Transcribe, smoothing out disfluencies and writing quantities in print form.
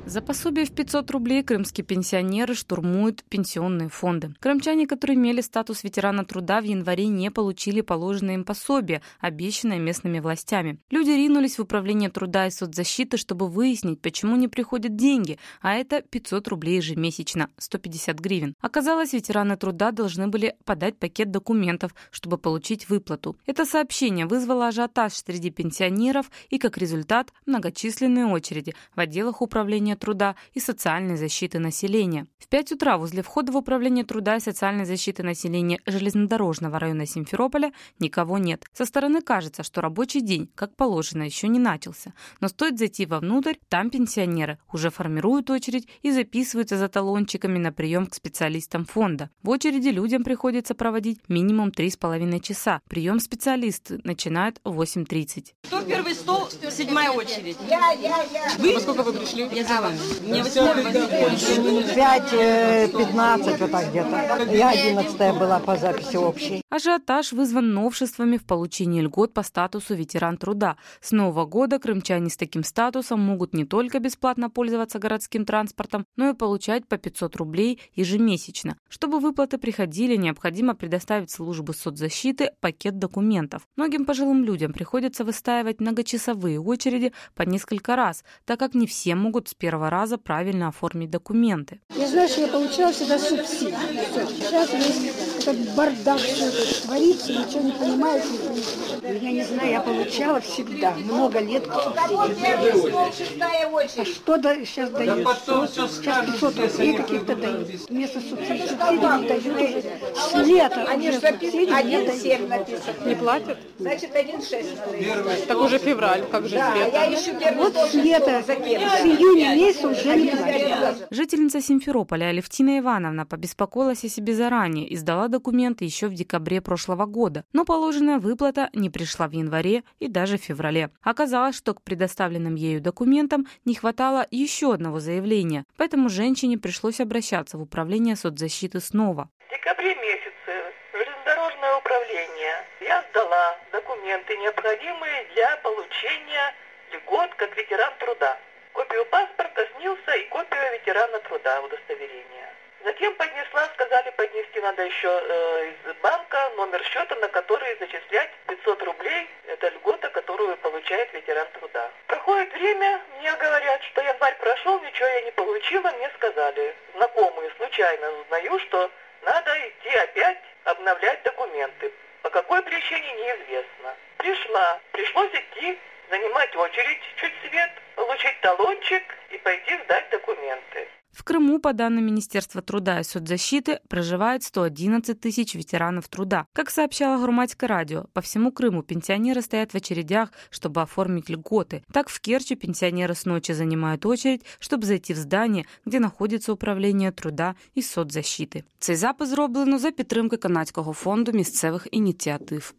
За пособие в 500 рублей крымские пенсионеры штурмуют пенсионные фонды. Крымчане, которые имели статус ветерана труда, в январе не получили положенное им пособие, обещанное местными властями. Люди ринулись в управление труда и соцзащиты, чтобы выяснить, почему не приходят деньги, а это 500 рублей ежемесячно, 150 гривен. Оказалось, ветераны труда должны были подать пакет документов, чтобы получить выплату. Это сообщение вызвало ажиотаж среди пенсионеров и, как результат, многочисленные очереди в отделах управления труда и социальной защиты населения. В 5 утра возле входа в управление труда и социальной защиты населения железнодорожного района Симферополя никого нет. Со стороны кажется, что рабочий день, как положено, еще не начался. Но стоит зайти вовнутрь, там пенсионеры уже формируют очередь и записываются за талончиками на прием к специалистам фонда. В очереди людям приходится проводить минимум 3,5 часа. Прием специалисты начинают в 8:30. Кто первый стол? 7-я очередь. Вы? Во сколько вы пришли? Я за вами. Мне 8:15. 5:15 вот так где-то. Я 11-я была по записи общей. Ажиотаж вызван новшествами в получении льгот по статусу ветеран труда. С нового года крымчане с таким статусом могут не только бесплатно пользоваться городским транспортом, но и получать по 500 рублей ежемесячно. Чтобы выплаты приходили, необходимо предоставить службу соцзащиты пакет документов. Многим пожилым людям приходится выстаивать многочасовые очереди по несколько раз, так как не все могут с первого раза правильно оформить документы. Я знаю, что я получала всегда субсидии. Сейчас весь этот бардак, все это творится, ничего не понимаю. Я не знаю, я получала всегда, много лет субсидий. А что сейчас дают? Сейчас 500 рублей каких-то дают. Вместо субсидий не дают уже. С лета они же субсидий 1,7 написано. Не платят? Значит, 1,6. Так уже февраль, как же Да, лето? я ищу первый Вот с лета, с июня месяца уже не платят. Жительница Симферополя Алевтина Ивановна побеспокоилась о себе заранее и сдала документы еще в декабре прошлого года. Но положенная выплата не пришла в январе и даже в феврале. Оказалось, что к предоставленным ею документам не хватало еще одного заявления, поэтому женщине пришлось обращаться в управление соцзащиты снова. В декабре месяце в железнодорожное управление я сдала документы, необходимые для получения льгот как ветеран труда. Копию паспорта, СНИЛСа и копию ветерана труда, удостоверения. Затем поднесла, сказали, поднести надо еще из банка номер счета, на который зачислять 500 рублей. Это льгота, которую получает ветеран труда. Проходит время, мне говорят, что январь прошел, ничего я не получила. Мне сказали, знакомые, случайно узнаю, что надо идти опять обновлять документы. По какой причине, неизвестно. Пришлось идти, занимать очередь чуть свет, получить талончик и пойти сдать документы. В Крыму, по данным Министерства труда и соцзащиты, проживает 111 тысяч ветеранов труда. Как сообщало Громадское радио, по всему Крыму пенсионеры стоят в очередях, чтобы оформить льготы. Так в Керчи пенсионеры с ночи занимают очередь, чтобы зайти в здание, где находится управління труда і соцзащити. Цей запис зроблено за підтримки Канадського фонду місцевих ініціатив.